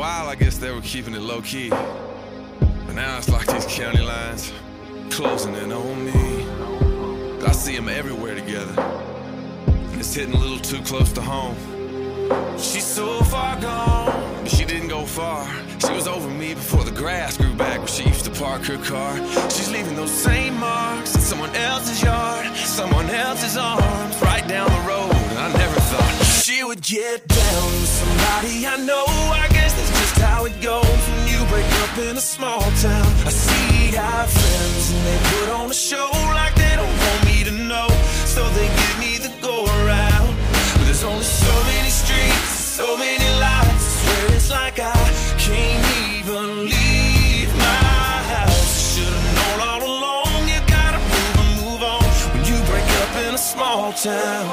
while, I guess they were keeping it low-key. But now it's like these county lines closing in on me. I see them everywhere together. It's hitting a little too close to home. She's so far gone, but she didn't go far. She was over me before the grass grew back where she used to park her car. She's leaving those same marks in someone else's yard, someone else's arms, right down the road. And I never thought she would get down with somebody I know. I guess that's just how it goes when you break up in a small town. I see our friends and they put on a show like they don't want me to know, so they give me the go around. But there's only so many streets, so many lights. I swear it's like I can't even leave my house. Should've known all along, you gotta move and move on when you break up in a small town.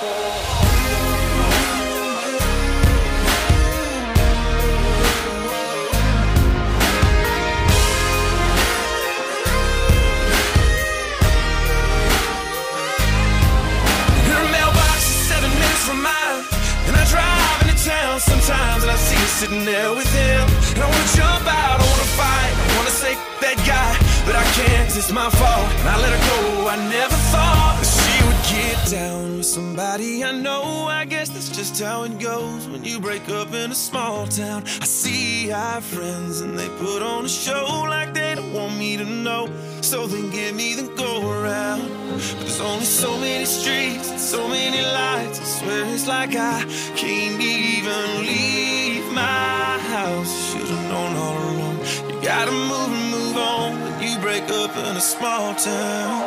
From mine, and I drive into town sometimes, and I see her sitting there with him. And I wanna jump out, I wanna fight, I wanna say that guy, but I can't 'cause it's my fault. And I let her go. I never thought that she would get down with somebody I know. I guess that's just how it goes when you break up in a small town. I see our friends and they put on a show like they don't want me to know, so they give me the go around. But there's only so many streets and so many lights. I swear it's like I can't even leave my house. Should've known all along, you gotta move and move on when you break up in a small town.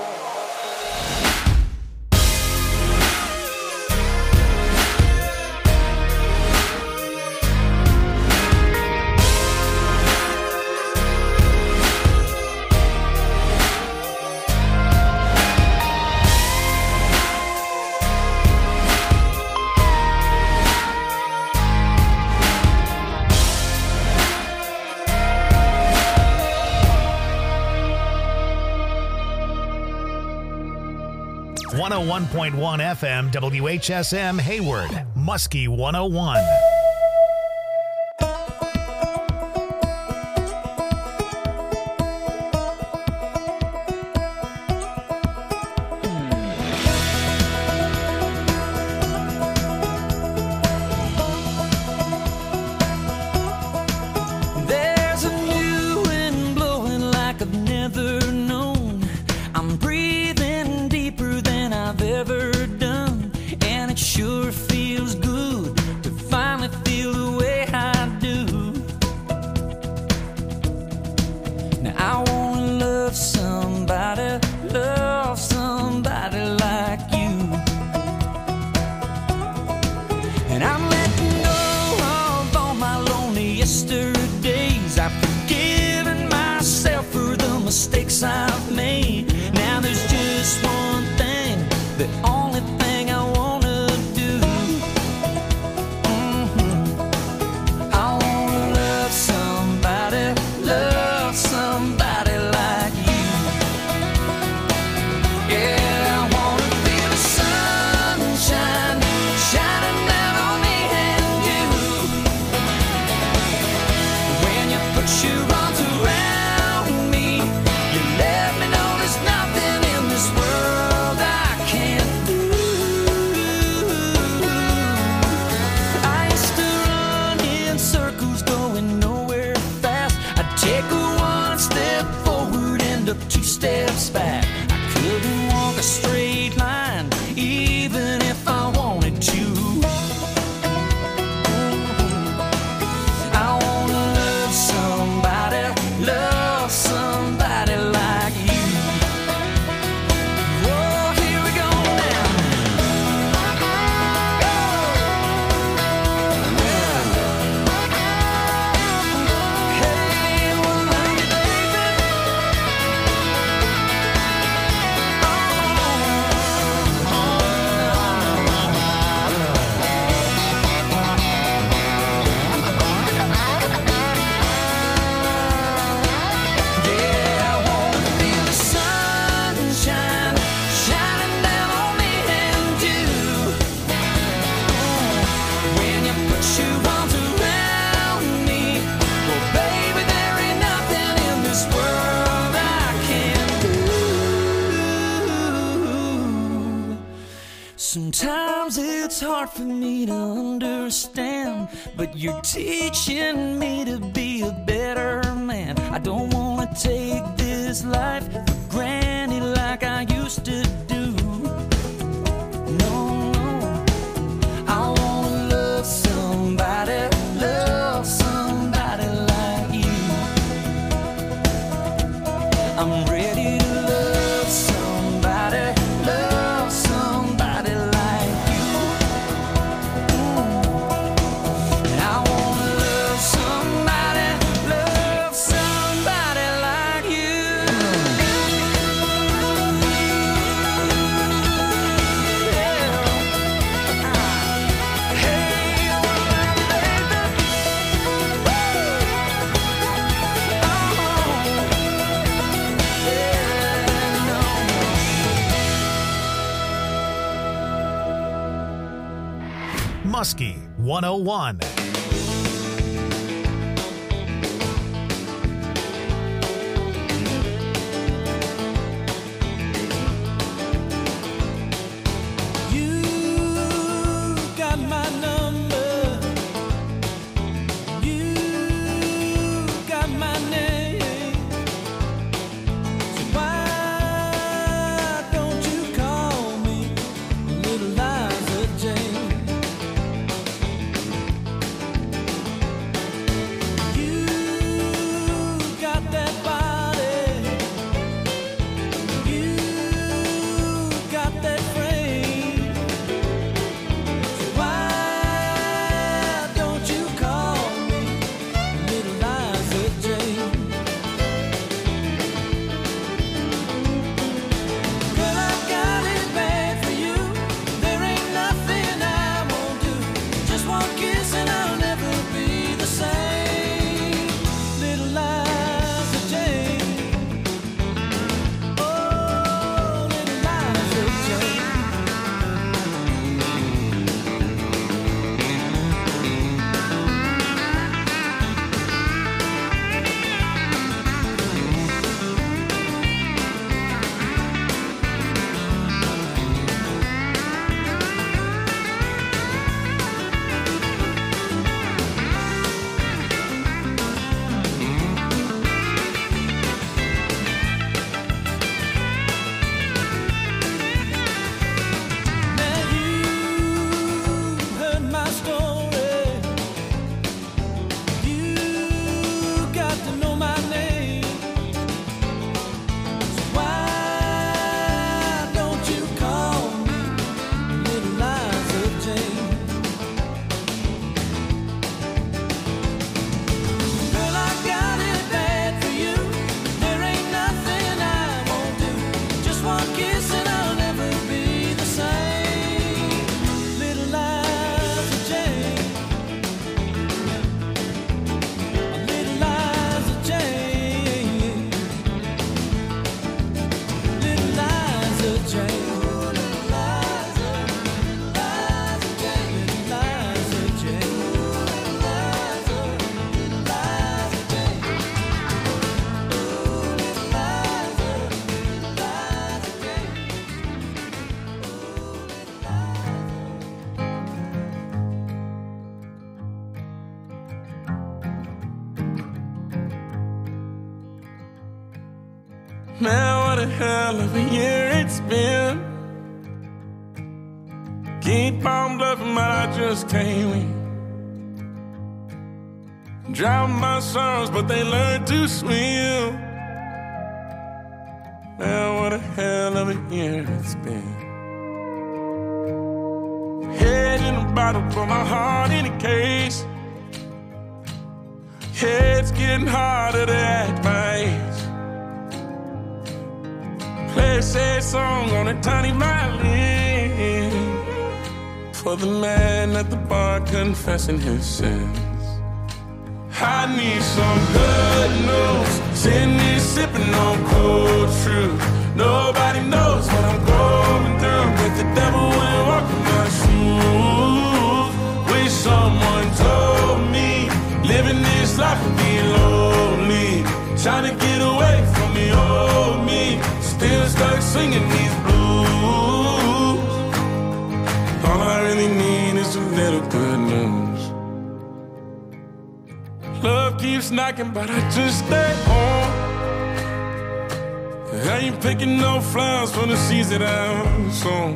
.1 FM, WHSM Hayward, Muskie 101. There's a new wind blowing like I've never known. I'm breathing deeper than I've ever done, and it sure feels good to finally Sometimes it's hard for me to understand, but you're teaching me to be a better man. I don't want to take this life for granted like I used to do. No, no, I want to love somebody like you. I'm ready to love somebody like you. I want to love somebody like you. Muskie 101. Man, what a hell of a year it's been. Keep on bluffing, but I just can't win. Drown my sons, but they learn to swim. Man, what a hell of a year it's been. Head in a bottle, put my heart in a case. It's getting harder to act my age. Play a sad song on a tiny violin for the man at the bar confessing his sins. I need some good news. Sitting here sipping on cold truth. Nobody knows what I'm going through, but the devil will walk in my shoes. Wish someone told me living this life would be lonely. Trying to get away from the old me. Still stuck singing these blues. a little good news. Love keeps knocking, but I just stay home. I ain't picking no flowers from the seeds that I've sown.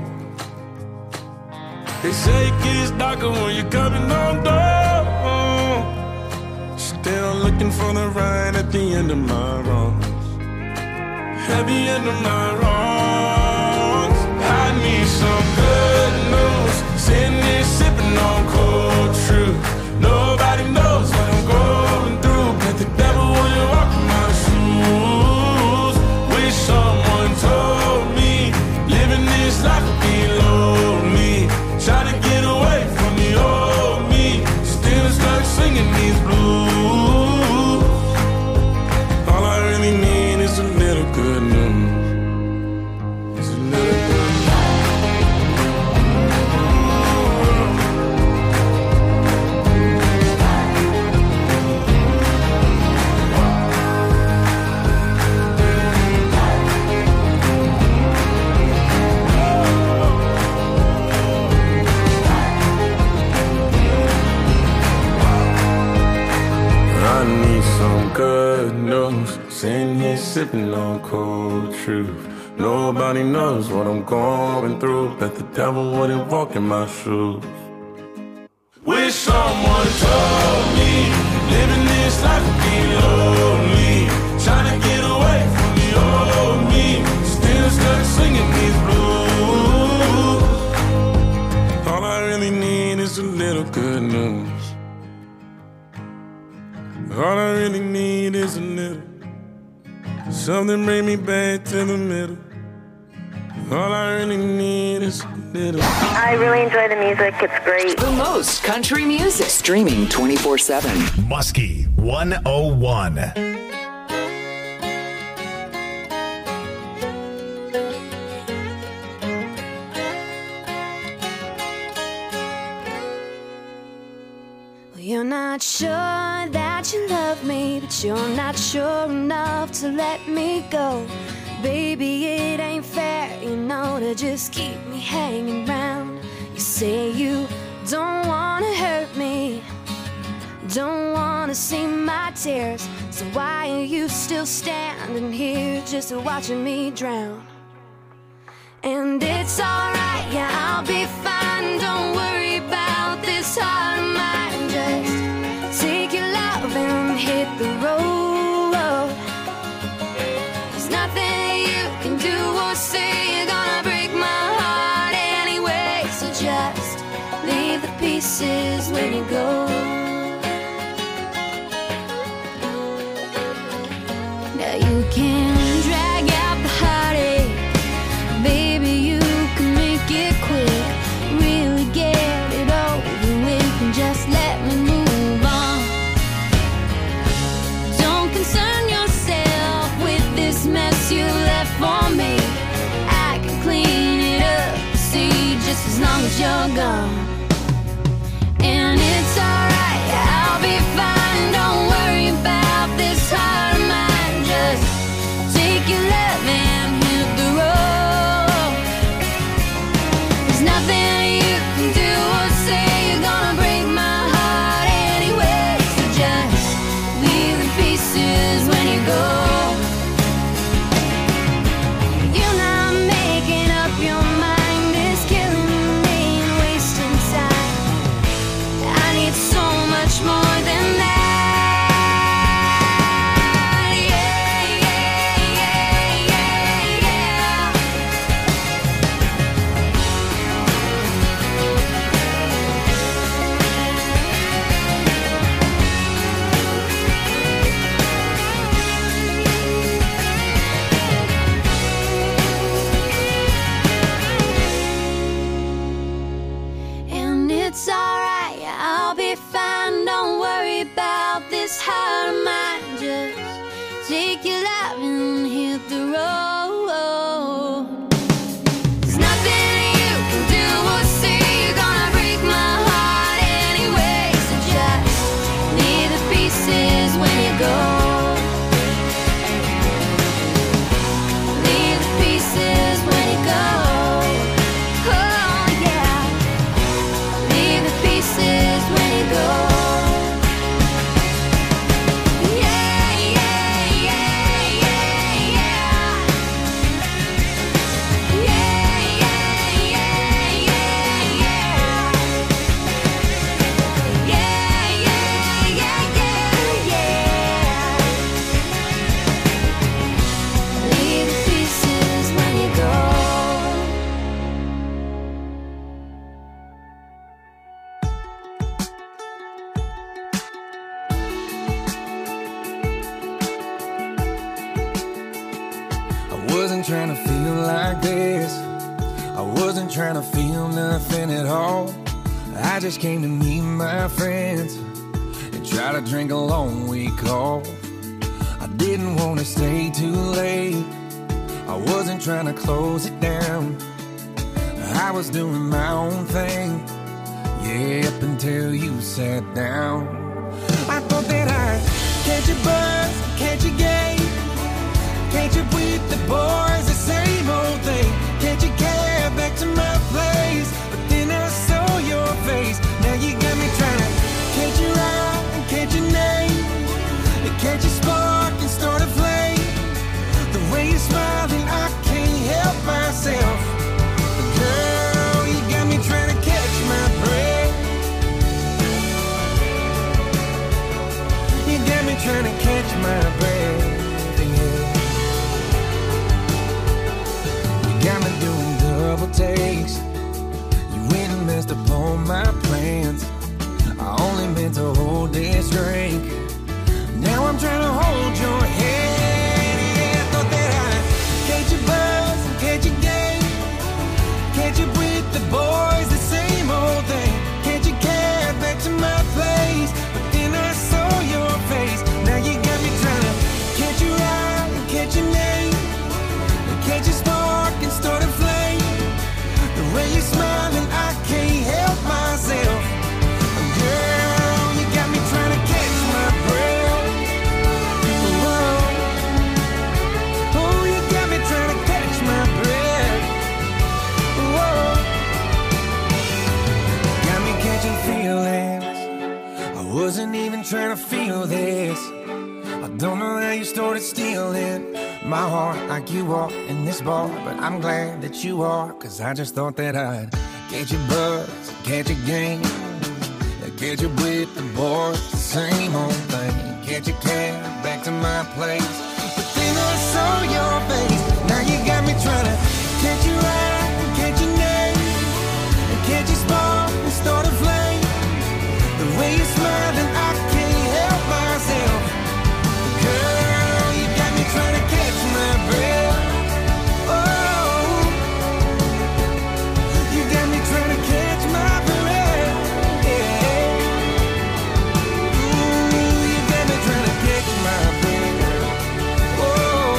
They say it gets darker when you're coming on door. Still looking for the right at the end of my wrongs. At the end of my wrongs, I need some good news. Sitting here sipping on cold truth. Nobody knows what I'm going through, but the devil wouldn't walk in my shoes. Wish someone told me living this life would be lonely. Trying to get away from the old me, still stuck singing these blues. All I really need is a little good news. It's a little good news. I need some good news. Sitting here sipping on cold truth. Nobody knows what I'm going through, but the devil wouldn't walk in my shoes. Wish someone told me living this life would be lonely. Trying to get away from the old me, still stuck singing these blues. All I really need is a little good news. All I really need is a little something bring me back to the middle. All I really need is a little. I really enjoy the music. It's great. The most country music. Streaming 24/7. Muskie 101. You're not sure that you love me, but you're not sure enough to let me go. Baby, it ain't fair, you know, to just keep me hanging round. You say you don't wanna hurt me, don't wanna see my tears. So why are you still standing here just watching me drown? And it's alright, yeah, I'll be fine. Don't worry about this heart of mine. Just take your love and hit the road. There's nothing you can do or say, you're gonna break my heart anyway. So just leave the pieces when you go. Now you can drag out the heartache, baby, you can make it quick. Really get it over with and just let me move on. Don't concern yourself with this mess you left for me. I can clean it up, see, just as long as you're gone. And it's alright, I'll be fine. Don't worry about this heart of mine. Just take your love and hit the road. There's nothing you can do or say, you're gonna break my heart anyway. So just leave the pieces when you go. You're not making up your mind, it's killing me and wasting time. I need so much more than that. Yeah, yeah, yeah, yeah, yeah. And it's alright, I'll be fine. Don't worry about this heart of mine. Just take your love and hit the road. There's nothing you can do or say, you're gonna break my heart anyway. So just leave the pieces when you go. Leave the pieces when you go. Oh yeah. Leave the wasn't trying to feel like this. I wasn't trying to feel nothing at all. I just came to meet my friends and try to drink a long week off. I didn't want to stay too late. I wasn't trying to close it down. I was doing my own thing, yeah, up until you sat down. I thought that I'd catch a buzz, catch a game, catch up with the boys, the same old thing. Catch a cab back to my place, but then I saw your face. Now you got me trying to catch your eye and catch your name, and catch a spark and start a flame. The way you're smiling, I can't help myself. But girl, you got me trying to catch my breath. You got me trying to catch my breath, yeah. You got me doing double takes. You went and messed up all my plans. I only meant to hold this drink. Now I'm trying to hold your hand. Yeah, I thought that I'd catch a buzz and catch a game, catch up with the boys, the same old thing. Catch a cab back to my place, but then I saw your face. Now you got me trying to catch your eye and catch your name, and catch a spark and start a flame. The way you're smiling, I can't help myself. Girl, you got me trying to catch my breath. Whoa. Oh, you got me trying to catch my breath. Whoa. Got me catching feelings. I wasn't even trying to feel this. I don't know how you started stealing my heart like you are in this bar, but I'm glad that you are, 'cause I just thought that I'd catch a buzz, catch a game, catch up with the boys, the same old thing. Catch a cab back to my place, but then I saw your face. Now you got me trying to catch your eye and catch your name, and catch a spark and start a flame. The way you're smiling, I can't help myself. Girl, you got me trying to catch my breath. Oh, you got me trying to catch my breath. Yeah. Ooh, you got me trying to catch my breath. Oh,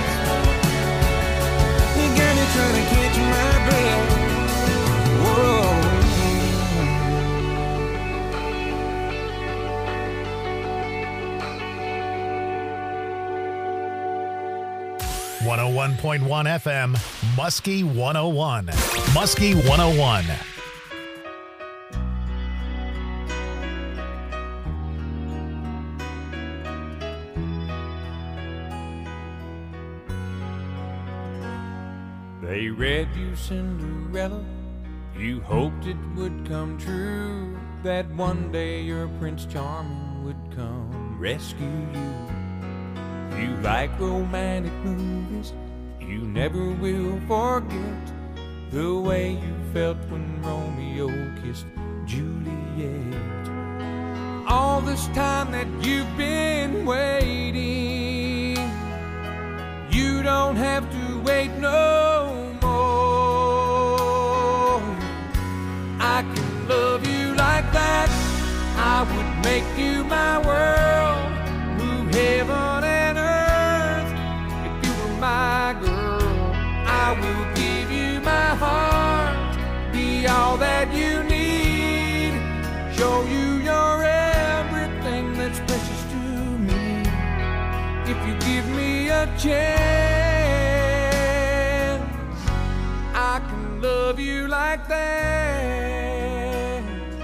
you got me trying to catch my breath. Whoa. 101.1 FM, Muskie 101. Muskie 101. They read you Cinderella, you hoped it would come true, that one day your Prince Charming would come rescue you. You like romantic movies, you never will forget the way you felt when Romeo kissed Juliet. All this time that you've been waiting, you don't have to wait no more. I can love you like that, I would make you my world, move heaven and earth. If you were my girl, I will give you my heart, be all that you need, show you you're everything that's precious to me. If you give me a chance, I can love you like that.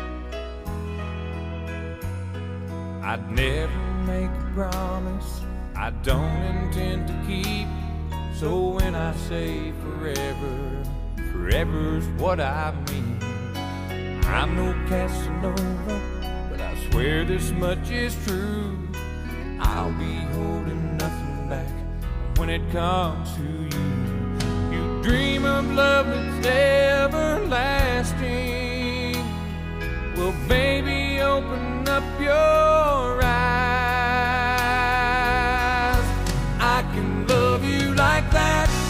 I'd never make a promise I don't intend to keep, so when I say forever, forever's what I mean. I'm no Casanova, but I swear this much is true, I'll be holding nothing back when it comes to you. You dream of love that's everlasting, well baby open up your eyes. I can love you like that,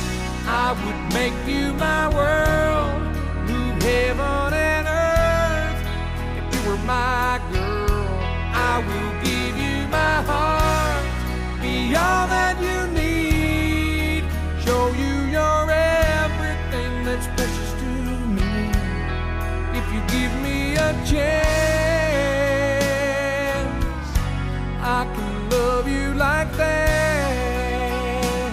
I will give you my heart, be all that you need, show you you're everything that's precious to me. If you give me a chance, I can love you like that.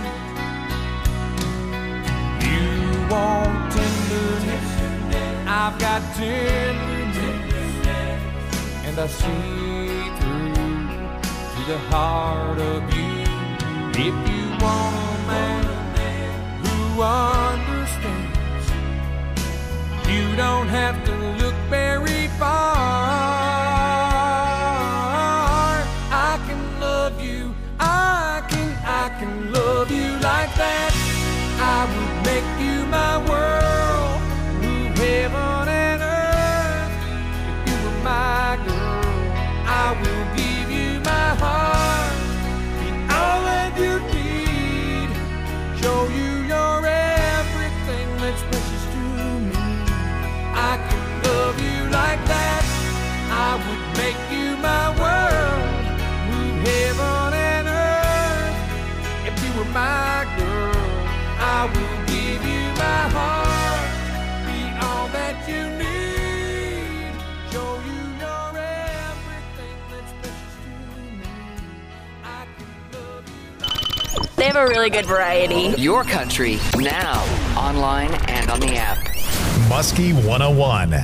You want tenderness, I've got tenderness, and I see through to the heart of you. If you want a man who understands, you don't have to look very far. I can love you, I can love you like that. I would make you my world, move heaven and earth. If you were my girl, I will give you my heart, be all that you need, show you you're everything that's precious to me. I can love you like that. I would make you my world, move heaven and earth. If you were my girl, I will give you my heart, be all that you need, show you you're everything that's precious to me. I can love you like They have a really good variety. Your country, now, online and on the app. Muskie 101.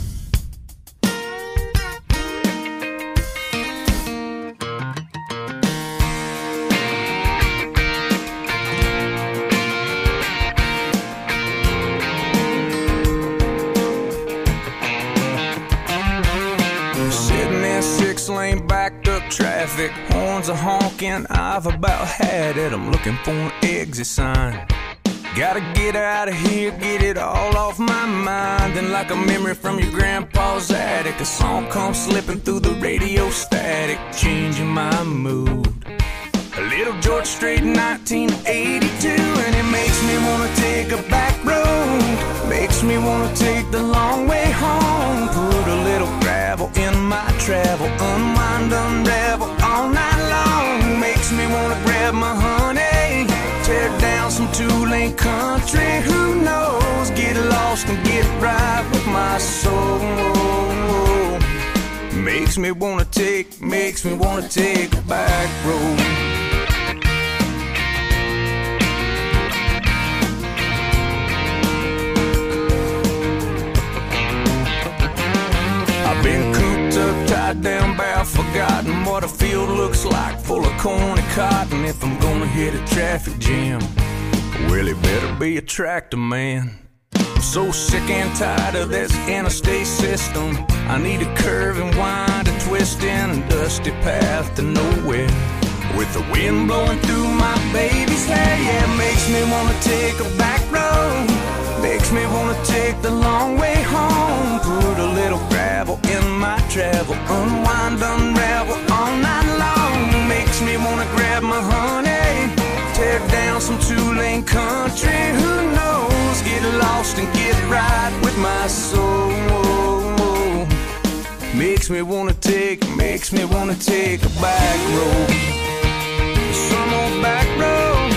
Sitting in 6-lane backed up traffic, horns are honking, I've about had it. I'm looking for an exit sign. Gotta get out of here, get it all off my mind. Then like a memory from your grandpa's attic, a song comes slipping through the radio static, changing my mood. A little George Strait in 1982, and it makes me wanna take a back road, makes me wanna take the long way home. Put a little gravel in my travel, unwind, unravel all night long. Makes me wanna grab my honey, tear down some two-lane country. Who knows? Get lost and get right with my soul. Makes me wanna take a back road. I've been cooped up, tied down, bound, forgotten what a field looks like, full of corn and cotton. If I'm gonna hit a traffic jam, well, it better be a tractor man. I'm so sick and tired of this interstate system. I need a curve and wind and twist in a dusty path to nowhere, with the wind blowing through my baby's hair. Yeah, it makes me wanna take a back road, makes me wanna take the long way home. Put a little gravel in my travel, unwind, unravel all night long. Makes me wanna grab my honey, tear down some two-lane country. Who knows? Get lost and get right with my soul. Makes me wanna take a back road, some old back road.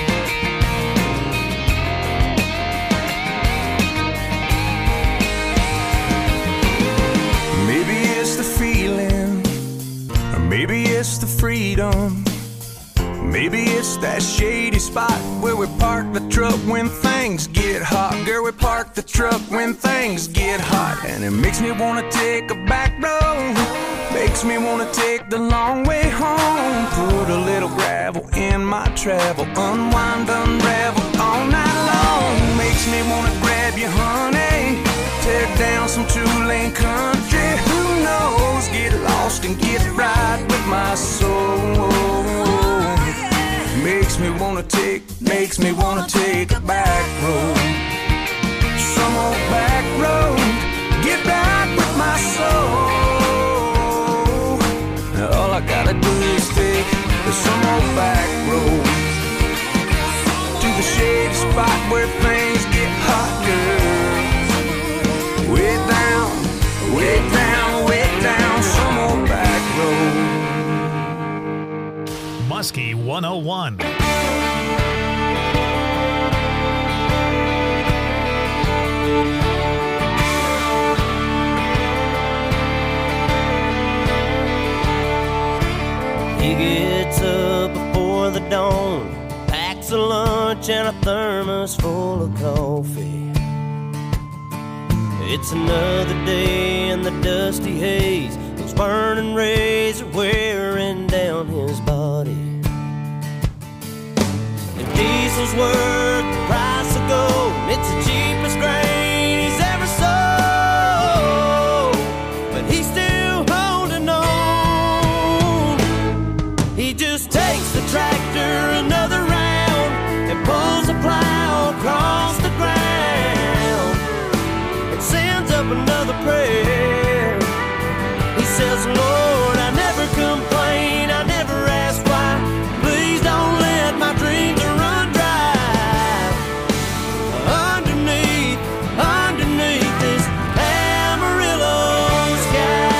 Maybe it's the feeling, or maybe it's the freedom. Maybe it's that shady spot where we park the truck when things get hot. Girl, we park the truck when things get hot. And it makes me wanna take a back road, makes me wanna take the long way home. Put a little gravel in my travel, unwind, unravel all night long. Makes me wanna grab you, honey, tear down some two-lane country. Who knows? Get lost and get right with my soul. Makes me wanna take a back road, some old back road. Get back with my soul. All I gotta do is take some old back road to the shady spot where things get hot, girl. Way down, way down, way down, some old back road. Muskie 101. He gets up before the dawn, packs a lunch and a thermos full of coffee. It's another day in the dusty haze. Those burning rays are wearing down his body. If diesel's worth the price of gold, it's the cheapest grain he's ever sold. But he's still holding on. He just takes the tractor another round and pulls the plow across the ground and sends up another prayer. He says, Lord, I never complain, I never ask why. Please don't let my dreams run dry. Underneath this Amarillo sky.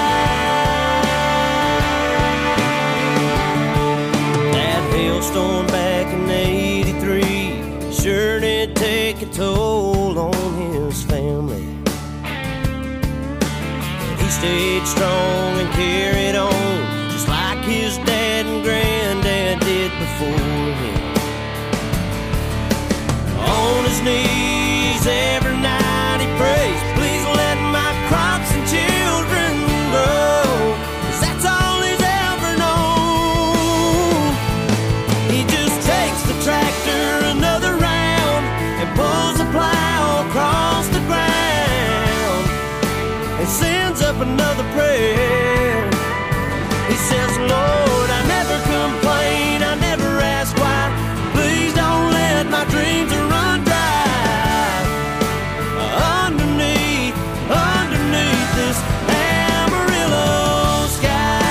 That hailstorm back in '83 sure did take a toll on his family. He stayed strong and carried on, just like his dad and granddad did before him. On his knees every night he prays, please let my crops and children grow, 'cause that's all he's ever known. He just takes the tractor another round and pulls the plow across the ground and sends up another prayer. He says, Lord, I never complain, I never ask why. Please don't let my dreams run dry. Underneath this Amarillo sky.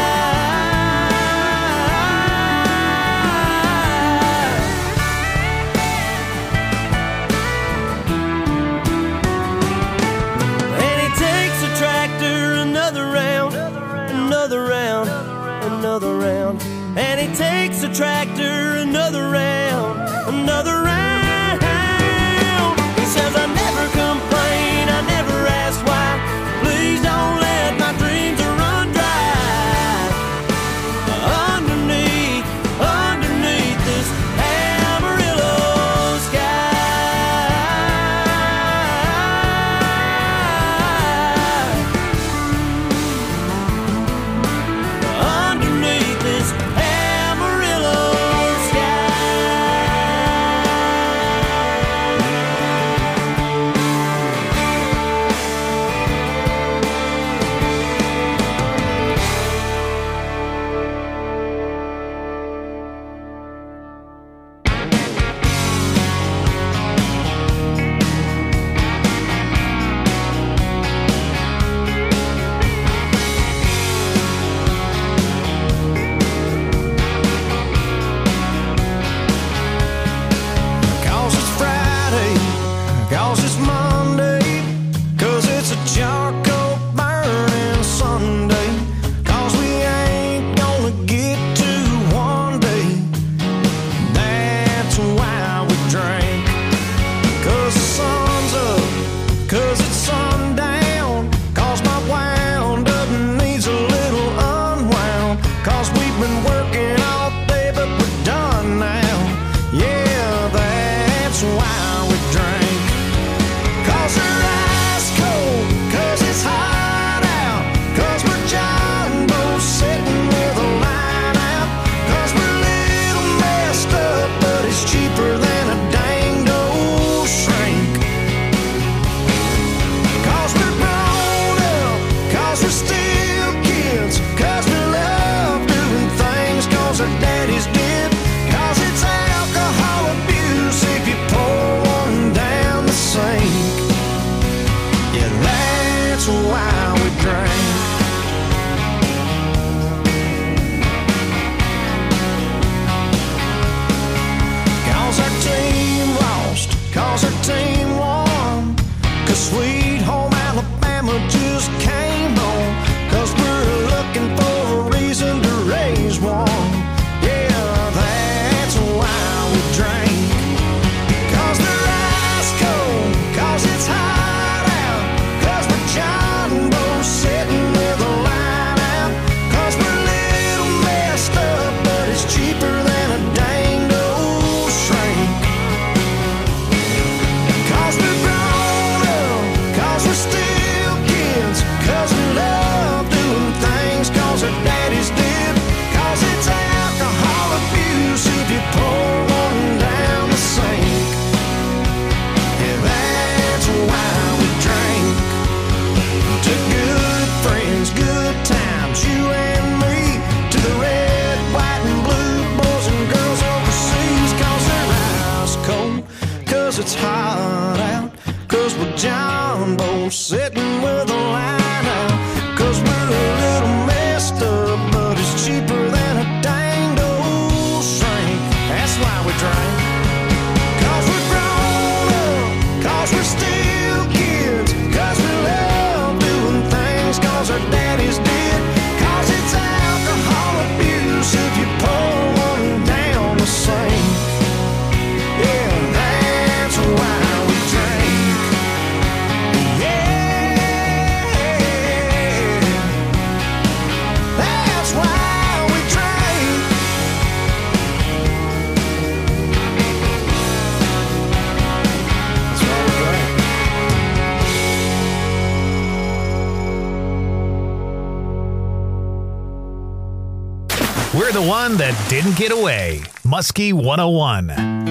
And he takes the tractor another round, another round, another round. And he takes the tractor another round, another round. He says, I never complain, I never ask why. Please don't let my dreams run dry. Underneath this Amarillo sky. Underneath this Amarillo sky. good times, you and me, to the red, white, and blue boys and girls overseas. Cause they're ice cold, cause it's hot out, cause we're John Bones sitting with a line out, cause we're a little messed up, but it's cheaper than a danged old shrink. That's why we drink. Cause we're grown up, cause we're still kids, cause we love doing things cause our daddies did. Cause it's alcohol abuse if you pour one down the sink. Yeah, that's why we drink. Yeah, that's why we drink. That's why we drink. We're the one that didn't get away. Muskie 101.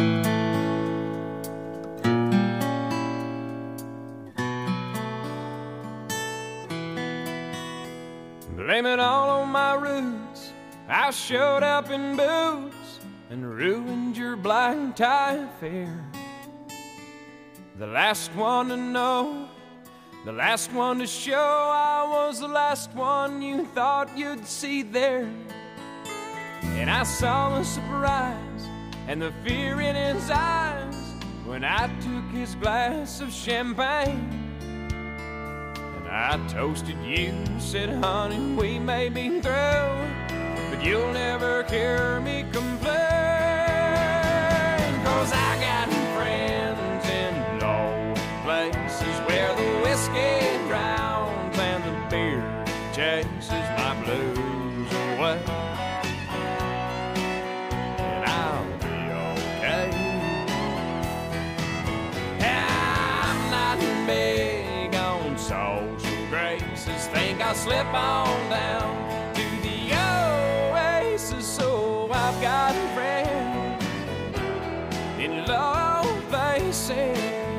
Blame it all on my roots. I showed up in boots and ruined your black tie affair. The last one to know, the last one to show, I was the last one you thought you'd see there. And I saw the surprise and the fear in his eyes when I took his glass of champagne. And I toasted you, said, honey, we may be through, but you'll never hear me complain. Cause I got friends in low places where the whiskey drowns and the beer chases my blues away. And I'll be okay. I'm not big on social graces. Think I'll slip on down to the oasis. So I've got friends in low places.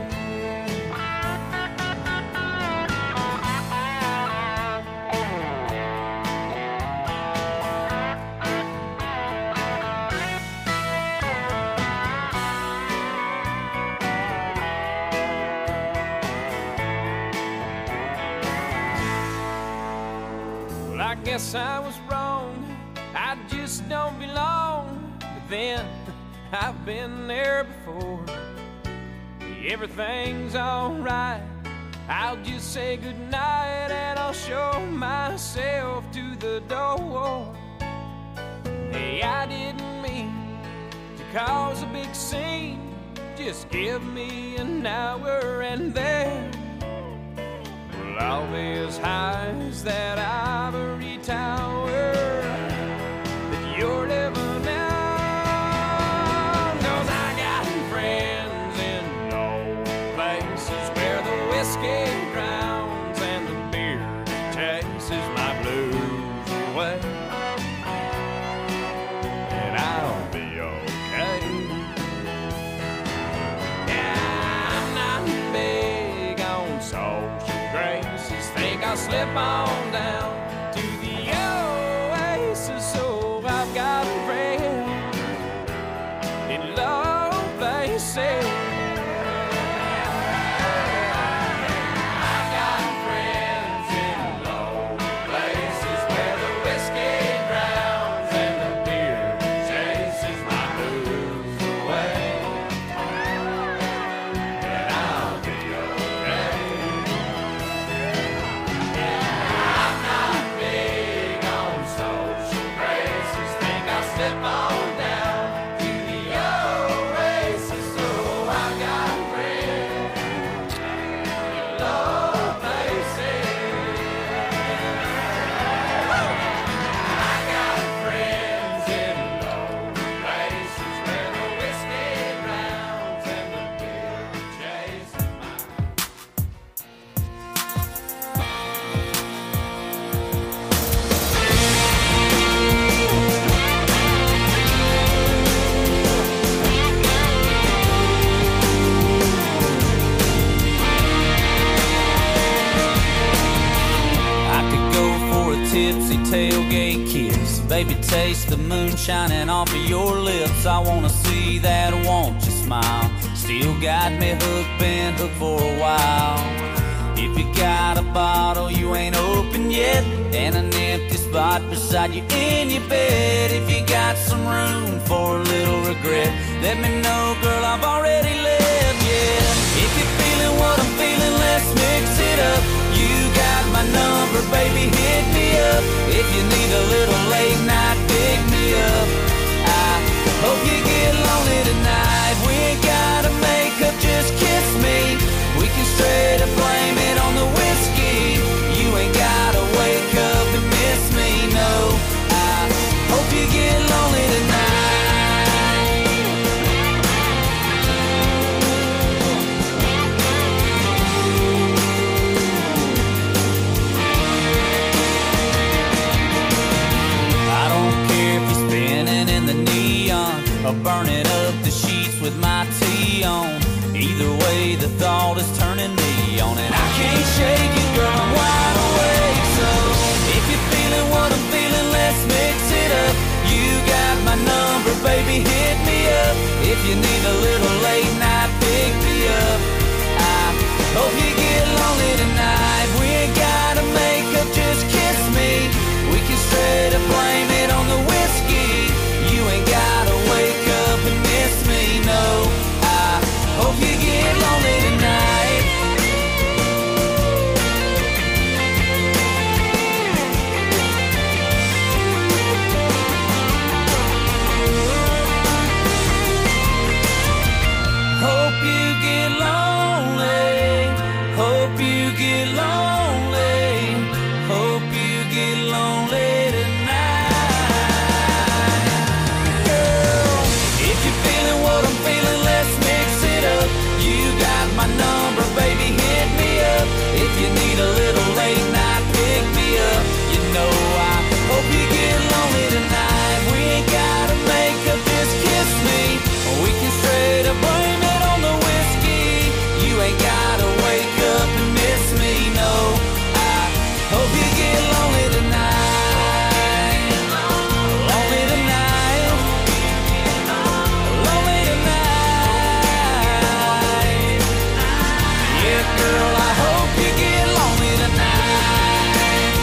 Well, I guess I was wrong. I just don't belong. But then I've been there before. Everything's alright. I'll just say goodnight and I'll show myself to the door. Hey, I didn't mean to cause a big scene. Just give me an hour and then well, I'll be as high as that ivory tower that you're living on. 'Cause I got friends in low places where the whiskey drowns and the beer chases my blues away. And I'll be okay. Yeah, I'm not big on social graces. Think I'll slip on down to the oasis. So I've got friends in low places. I've got friends in low places where the whiskey drowns and the beer chases my blues away. And I'll be okay. I'm tipsy tailgate kiss. Baby, taste the moon shining off of your lips. I wanna see that, won't you smile? Still got me hooked, been hooked for a while. If you got a bottle you ain't open yet, and an empty spot beside you in your bed, if you got some room for a little regret, let me know, girl, I've already left, yeah. If you're feeling what I'm feeling, let's mix it up. You got my number, baby, hit me up. If you need a little late night, pick me up. I hope you get lonely tonight. We ain't gotta make up, just kiss me. We can straight up blame it on the whiskey. You ain't gotta wake up and miss me, no. I hope you get lonely tonight. I don't care if you're spinning in the neon or burning up the sheets with my tea on. Either way, the thought is turning me on, and I can't shake it, girl, I'm wide awake. So if you're feeling what I'm feeling, let's mix it up. You got my number, baby, hit me up. If you need a little late night, pick me up. I hope you get lonely tonight. We ain't gotta make up, just kiss me. We can straight up blame it on the whiskey. You ain't gotta wake up and miss me, no. Hope you get lonely tonight. Hope you get lonely. Hope you get lonely. Hope you get lonely tonight. Girl, if you're feeling what I'm feeling, let's mix it up. You got my number, baby, hit me up. If you need a little late night, pick me up. You know I hope you get lonely tonight. We ain't gotta make up, just kiss me. We can straight up blame it on the whiskey. You ain't gotta wake up and miss me, no. I hope you get lonely tonight. Lonely tonight. Lonely tonight. Yeah, girl, I hope you get lonely tonight.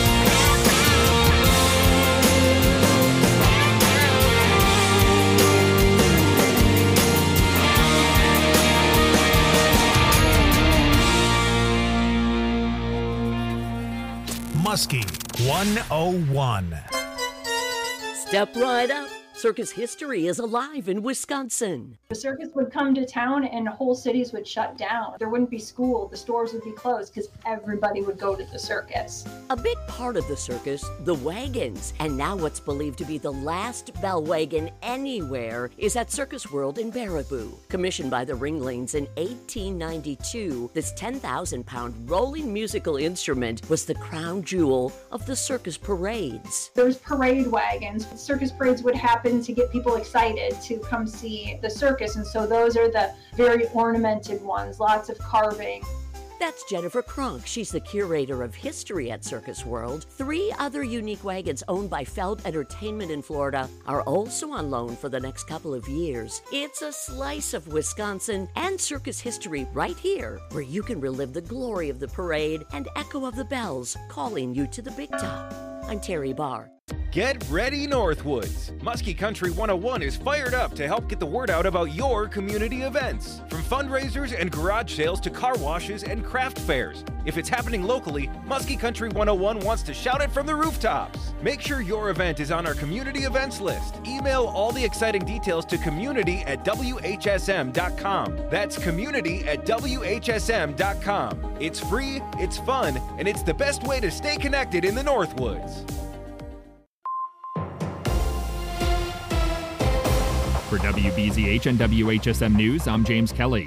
Muskie 101. Step right up. Circus history is alive in Wisconsin. The circus would come to town and whole cities would shut down. There wouldn't be school, the stores would be closed because everybody would go to the circus. A big part of the circus, the wagons. And now what's believed to be the last bell wagon anywhere is at Circus World in Baraboo. Commissioned by the Ringlings in 1892, this 10,000-pound rolling musical instrument was the crown jewel of the circus parades. There's parade wagons. Circus parades would happen to get people excited to come see the circus, and so those are the very ornamented ones, lots of carving. That's Jennifer Kronk. She's the curator of history at Circus World. 3 other unique wagons owned by Feld Entertainment in Florida are also on loan for the next couple of years. It's a slice of Wisconsin and circus history right here, where you can relive the glory of the parade and echo of the bells calling you to the big top. I'm Terry Barr. Get ready, Northwoods! Muskie Country 101 is fired up to help get the word out about your community events. From fundraisers and garage sales to car washes and craft fairs. If it's happening locally, Muskie Country 101 wants to shout it from the rooftops. Make sure your event is on our community events list. Email all the exciting details to community@whsm.com. That's community@whsm.com. It's free, it's fun, and it's the best way to stay connected in the Northwoods. For WBZH and WHSM News, I'm James Kelly.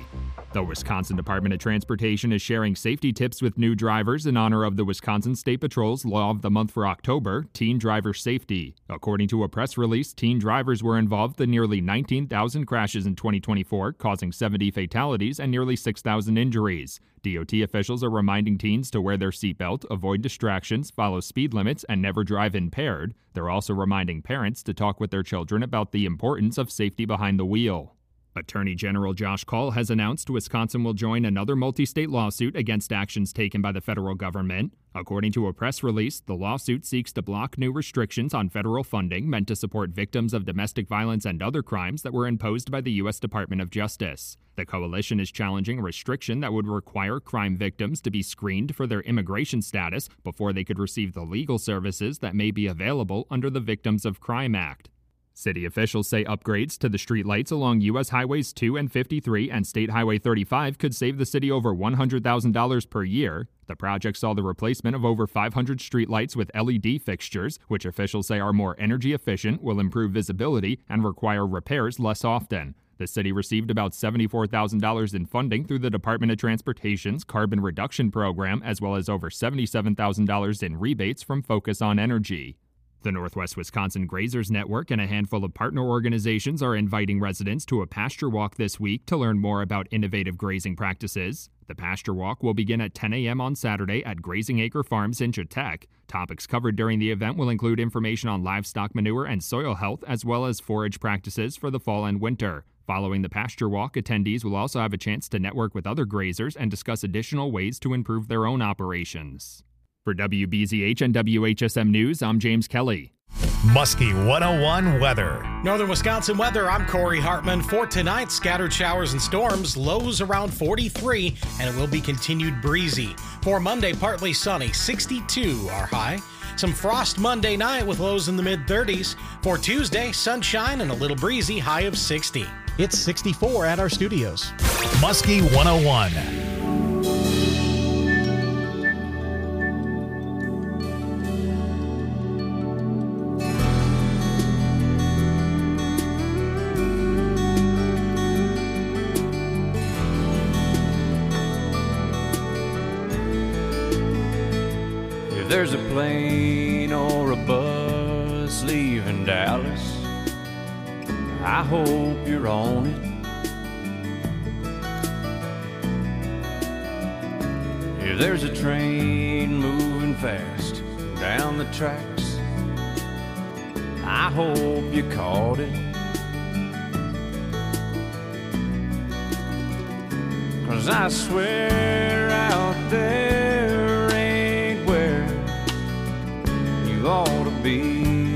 The Wisconsin Department of Transportation is sharing safety tips with new drivers in honor of the Wisconsin State Patrol's Law of the Month for October, Teen Driver Safety. According to a press release, teen drivers were involved in nearly 19,000 crashes in 2024, causing 70 fatalities and nearly 6,000 injuries. DOT officials are reminding teens to wear their seatbelt, avoid distractions, follow speed limits, and never drive impaired. They're also reminding parents to talk with their children about the importance of safety behind the wheel. Attorney General Josh Kaul has announced Wisconsin will join another multi-state lawsuit against actions taken by the federal government. According to a press release, the lawsuit seeks to block new restrictions on federal funding meant to support victims of domestic violence and other crimes that were imposed by the U.S. Department of Justice. The coalition is challenging a restriction that would require crime victims to be screened for their immigration status before they could receive the legal services that may be available under the Victims of Crime Act. City officials say upgrades to the streetlights along U.S. Highways 2 and 53 and State Highway 35 could save the city over $100,000 per year. The project saw the replacement of over 500 streetlights with LED fixtures, which officials say are more energy efficient, will improve visibility, and require repairs less often. The city received about $74,000 in funding through the Department of Transportation's Carbon Reduction Program, as well as over $77,000 in rebates from Focus on Energy. The Northwest Wisconsin Grazers Network and a handful of partner organizations are inviting residents to a pasture walk this week to learn more about innovative grazing practices. The pasture walk will begin at 10 a.m. on Saturday at Grazing Acre Farms in Chautauqua. Topics covered during the event will include information on livestock manure and soil health, as well as forage practices for the fall and winter. Following the pasture walk, attendees will also have a chance to network with other grazers and discuss additional ways to improve their own operations. For WBZH and WHSM News, I'm James Kelly. Muskie 101 weather. Northern Wisconsin weather, I'm Corey Hartman. For tonight, scattered showers and storms, lows around 43, and it will be continued breezy. For Monday, partly sunny, 62 our high. Some frost Monday night with lows in the mid-30s. For Tuesday, sunshine and a little breezy, high of 60. It's 64 at our studios. Muskie 101. There's a plane or a bus leaving Dallas, I hope you're on it. If there's a train moving fast down the tracks, I hope you caught it. 'Cause I swear out there ain't where you ought to be.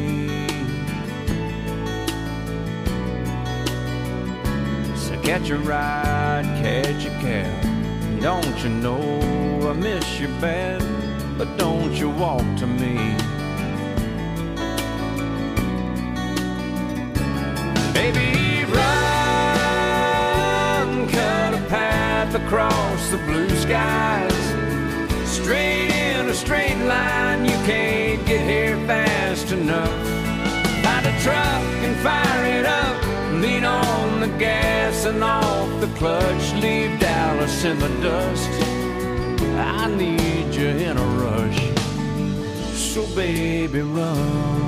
So catch a ride, catch a cab. Don't you know I miss you bad, but don't you walk to me. Baby, run, cut a path across the blue skies. Straight in a straight line, you can't get here fast enough. Find a truck and fire it up, lean on the gas and off the clutch. Leave Dallas in the dust, I need you in a rush. So baby, run.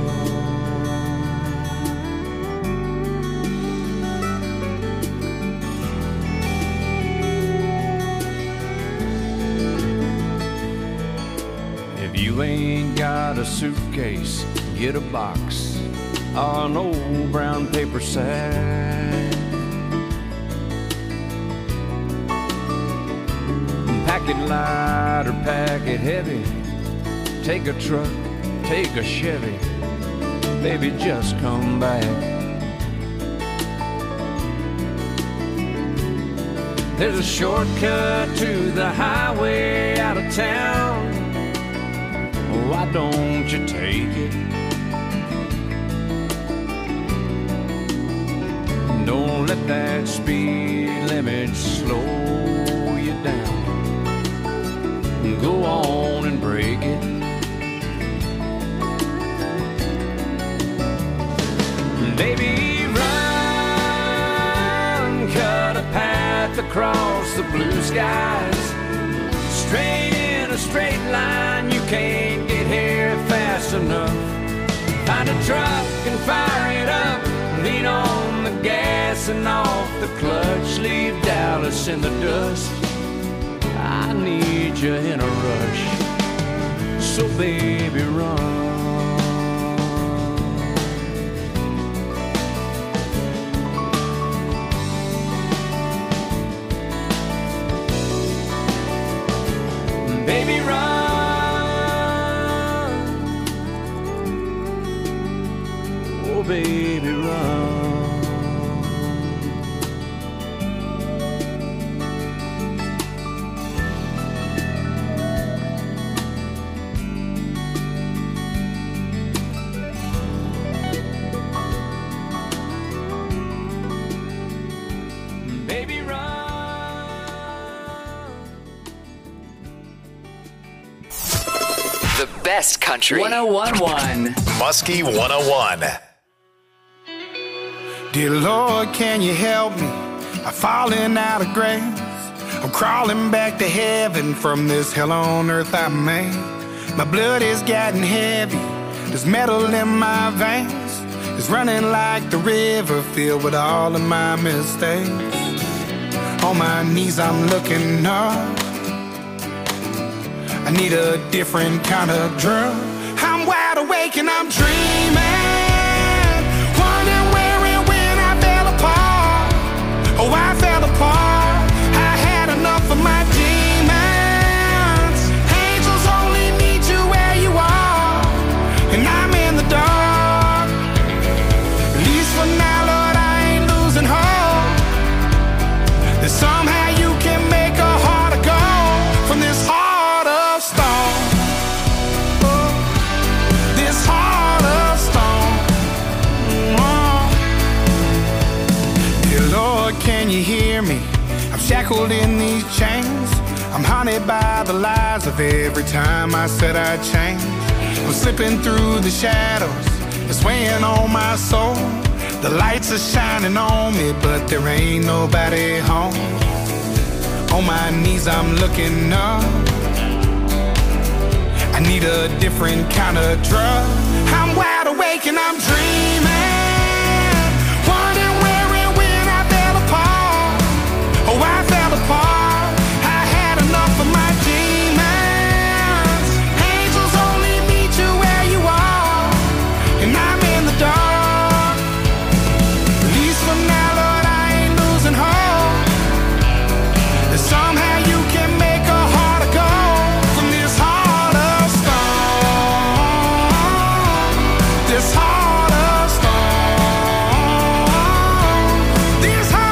You ain't got a suitcase, get a box or an old brown paper sack. Pack it light or pack it heavy. Take a truck, take a Chevy. Baby, just come back. There's a shortcut to the highway out of town. Why don't you take it? Don't let that speed limit slow you down. Go on and break it. Baby, run, cut a path across across the blue skies. Straight in a straight line, you can't get here fast enough. Find a truck and fire it up, lean on the gas and off the clutch. Leave Dallas in the dust, I need you in a rush. So baby, run. Baby, run. Oh, baby, run. Baby, run. The best country. 101.1. Muskie 101. Dear Lord, can you help me? I'm falling out of grace. I'm crawling back to heaven from this hell on earth I made. My blood is getting heavy. There's metal in my veins. It's running like the river filled with all of my mistakes. On my knees I'm looking up. I need a different kind of drug. I'm wide awake and I'm dreaming, wondering where and when I fell apart. Oh, I fell apart. I had enough of my demons. Angels only meet you where you are, and I'm in the dark. At least for now, Lord, I ain't losing hope that somehow you can make a heart of gold from this heart. Can you hear me? I'm shackled in these chains. I'm haunted by the lies of every time I said I'd change. I'm slipping through the shadows, it's weighing on my soul. The lights are shining on me, but there ain't nobody home. On my knees I'm looking up. I need a different kind of drug. I'm wide awake and I'm dreaming. Oh, I fell apart. I had enough of my demons. Angels only meet you where you are, and I'm in the dark. At least for now, Lord, I ain't losing hope that somehow you can make a heart of gold from this heart of stone. This heart of stone. This heart.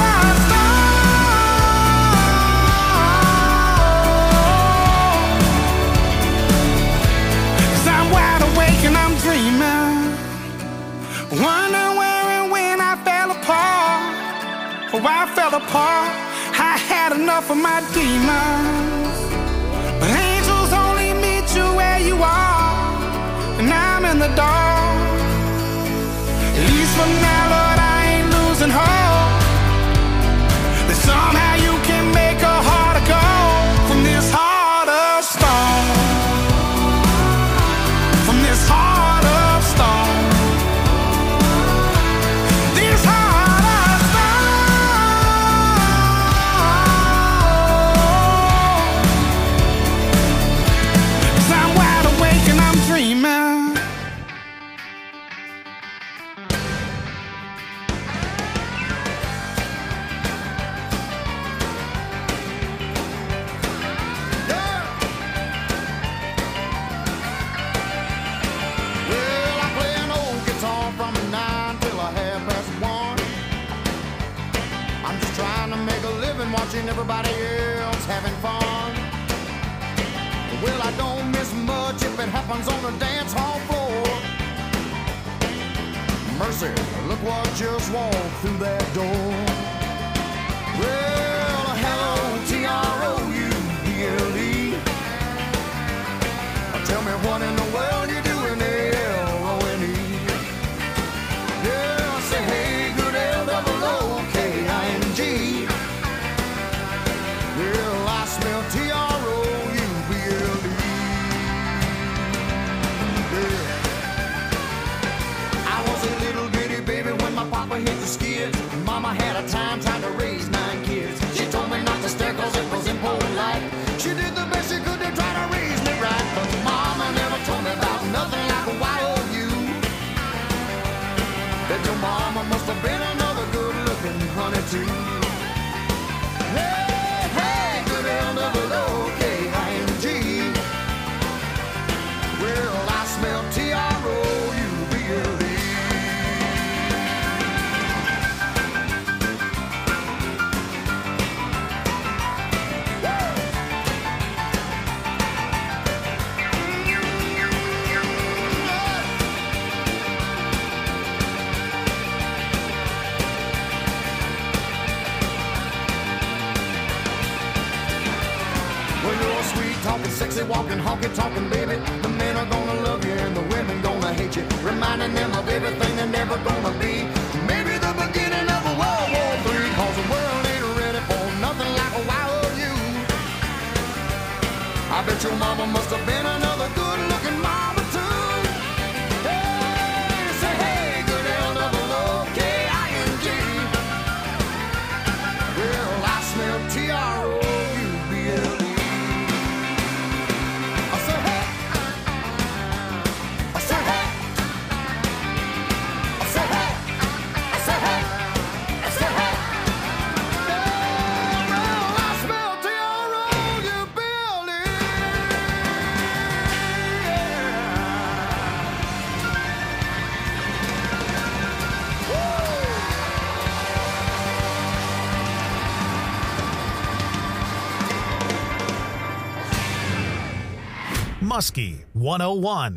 Wonder where and when I fell apart. Oh, I fell apart. I had enough of my demons. But angels only meet you where you are, and I'm in the dark. At least for now, Lord, I ain't losing hope that somehow you can make a heart of gold from this heart of stone. From this heart of stone. Watching everybody else having fun. Well, I don't miss much if it happens on the dance hall floor. Mercy, look what just walked through that door. Well, hello, T-R-O-U-B-L-E. Tell me what in the world you doing there, L-O-N-E. Yeah, I say, hey, good L-O-O-K-I-N-G. walking, honky talking, baby. The men are gonna love you and the women gonna hate you, reminding them of everything they're never gonna be. Maybe the beginning of a World War III, cause the world ain't ready for nothing like a wild you. I bet your mama must have been another good looking mama too. Hey, say hey, good L-double-O-K-I-N-G. Well, I smell T-R-O-U-B-L-E. I say hey, I say hey, I say hey, I say hey, I say hey. Well, I smell T-R-O-U-B-L-E. Muskie 101.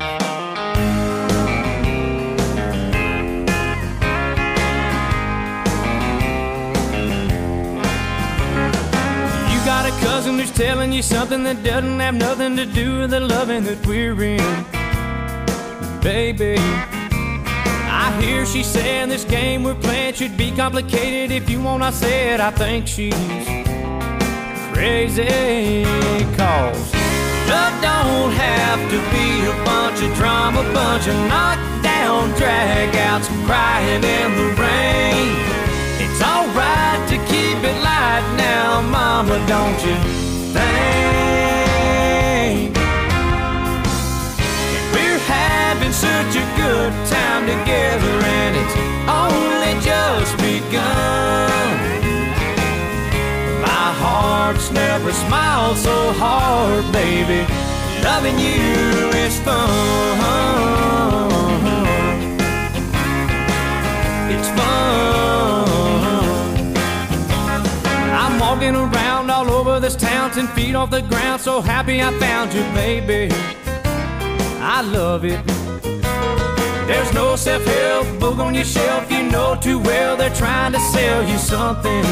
You got a cousin who's telling you something that doesn't have nothing to do with the loving that we're in. Baby, I hear she saying this game we're playing should be complicated. If you want, I said I think she's crazy, cause love don't have to be a bunch of drama, bunch of knockdown drag-outs, crying in the rain. It's alright to keep it light now, mama, don't you think? We're having such a good time together and it's only just begun. My heart's never smiled so hard, baby. Loving you is fun. It's fun. I'm walking around all over this town, 10 feet off the ground, so happy I found you, baby. I love it. There's no self-help book on your shelf, you know too well they're trying to sell you something.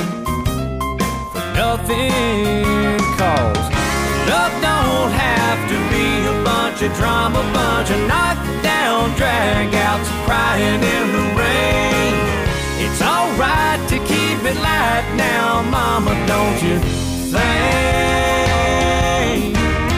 Nothing, cause love don't have to be a bunch of drama, bunch of knockdown drag-outs, crying in the rain. It's alright to keep it light now, mama, don't you think?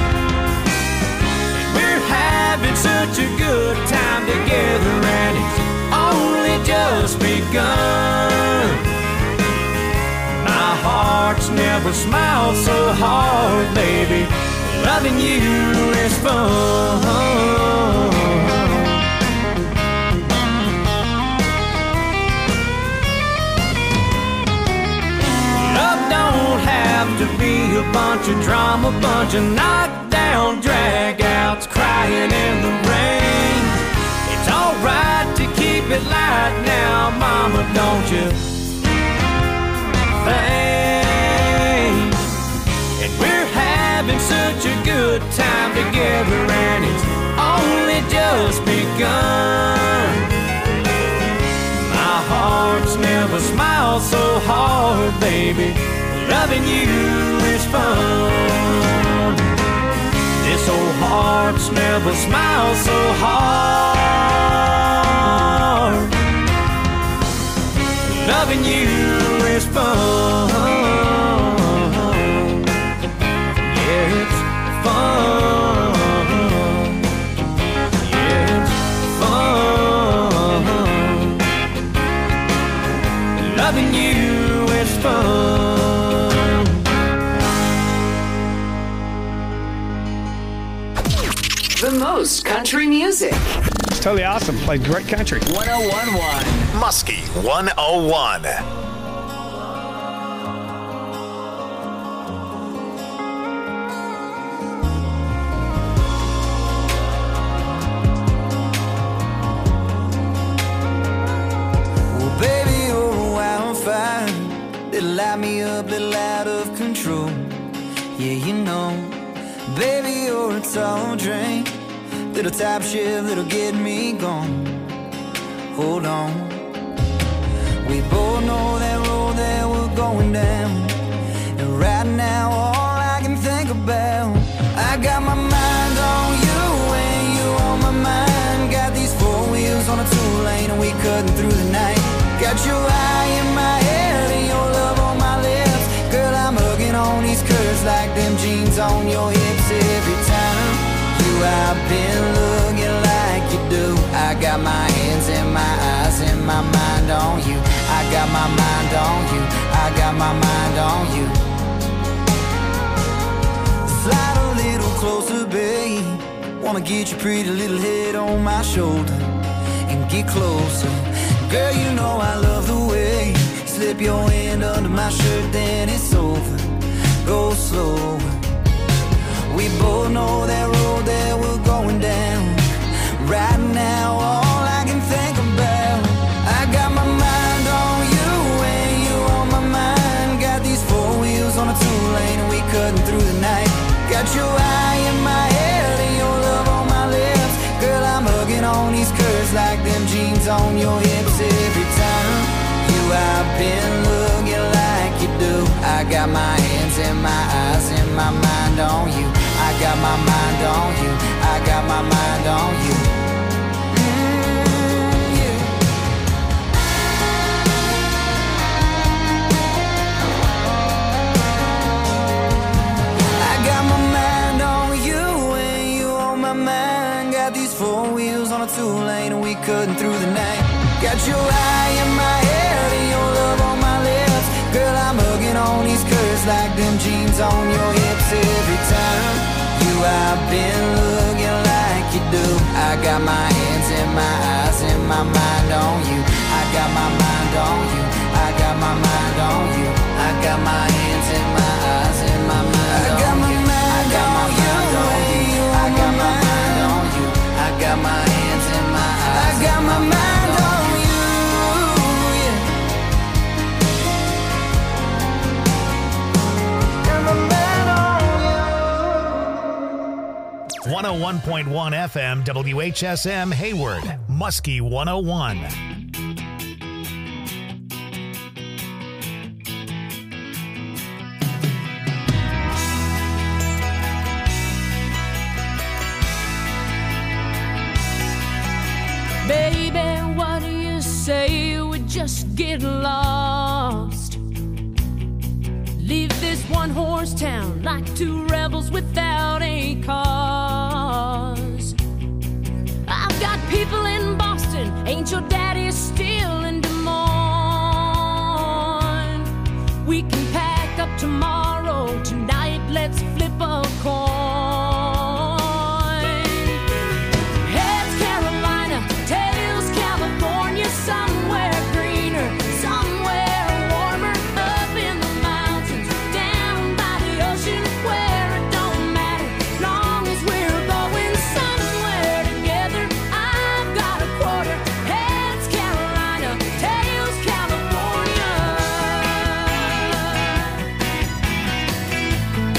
We're having such a good time together and it's only just begun. My heart's never smiled so hard, baby. Loving you is fun. Love don't have to be a bunch of drama, bunch of knockdown drag-outs, crying in the rain. It's alright to keep it light now, mama, don't you think? And we're having such a good time together and it's only just begun. My heart's never smiled so hard, baby. Loving you is fun. This old heart's never smiled so hard. Loving you is fun. Yeah, it's fun. Yeah, it's fun. Loving you is fun. The most country music. It's totally awesome. Played great country. 101.1 Muskie 101. Well, baby, you're a wildfire. Little light me up, little out of control. Yeah, you know. Baby, you're a tall drink. Little top shift that'll get me gone. Hold on. We both know that road that we're going down. And right now all I can think about, I got my mind we couldn't through the night. Got your eye in my head and your love on my lips. Girl, I'm hugging on these curves like them jeans on your hips. Every time I've been looking like you do. I got my hands and my eyes and my mind on you. I got my mind on you. I got my mind on you. Slide a little closer, babe. Wanna get your pretty little head on my shoulder and get closer. Girl, you know I love the way you slip your hand under my shirt, then it's over. Go slower. We both know that road that we're going down. Right now, all I can think about, I got my mind on you and you on my mind. Got these four wheels on a two-lane and we cutting through the night. Got your eye in my head and your love on my lips. Girl, I'm hugging on these curves like them jeans on your hips. Every time I've been looking like you do. I got my hands and my eyes and my mind on you. I got my mind on you. I got my mind on you. Yeah. I got my mind on you and you on my mind. Got these four wheels on a two-lane and we cutting through the night. Got your eye in my head and your love on my lips. Girl, I'm hugging on these curves like them jeans on your hips. Every time I've been looking like you do. I got my hands and my eyes and my mind on you. I got my mind on you. I got my mind on you. I got my hands and my eyes and my mind on you. I got my mind on you. I got my mind on you. I got my hands and my eyes. I got my mind on you. 101.1 FM WHSM Hayward, Muskie 101. Baby, what do you say we just get lost? Leave this one-horse town like two rebels without a cause. I've got people in Boston, ain't your dad